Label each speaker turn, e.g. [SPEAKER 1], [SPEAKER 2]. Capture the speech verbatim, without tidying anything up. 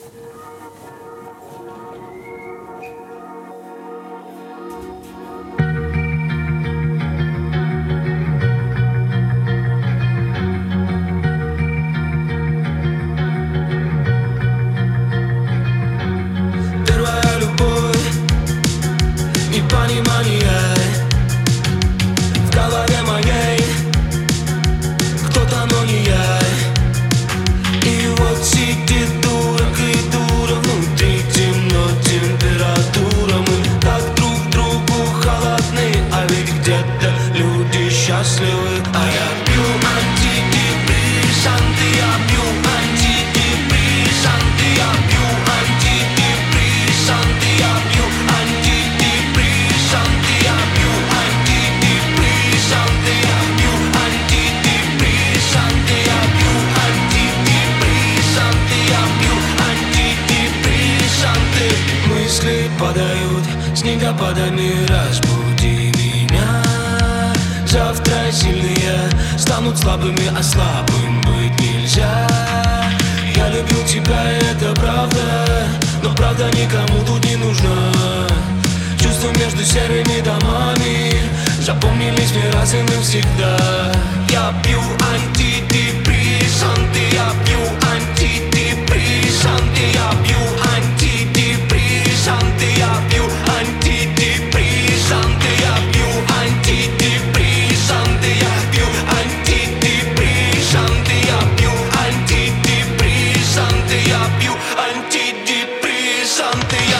[SPEAKER 1] Первая любовь и понимание в голове моей. Кто-то, но не я. И вот сидит дурак и дура. Внутри темно, температура. Мы так друг другу холодны, а ведь где-то люди счастливы. А я пью антидепрессанты, я пью антидепрессанты, я пью антидепрессанты, я пью антидепрессанты, я пью антидепрессанты, я пью антидепрессанты, я пью антидепрессанты, я пью антидепрессанты. Мысли падают снегопадами, разбуди меня. Завтра сильные станут слабыми, а слабым быть нельзя. Я люблю тебя, и это правда, но правда никому тут не нужна. Чувства между серыми домами запомнились мне раз и навсегда. Я пью антидепрессанты, я пью антидепрессанты, я пью антидепрессанты, я пью антидепрессанты, я пью антидепрессанты, я пью антидепрессанты, я пью антидепрессанты, я пью антидепрессанты.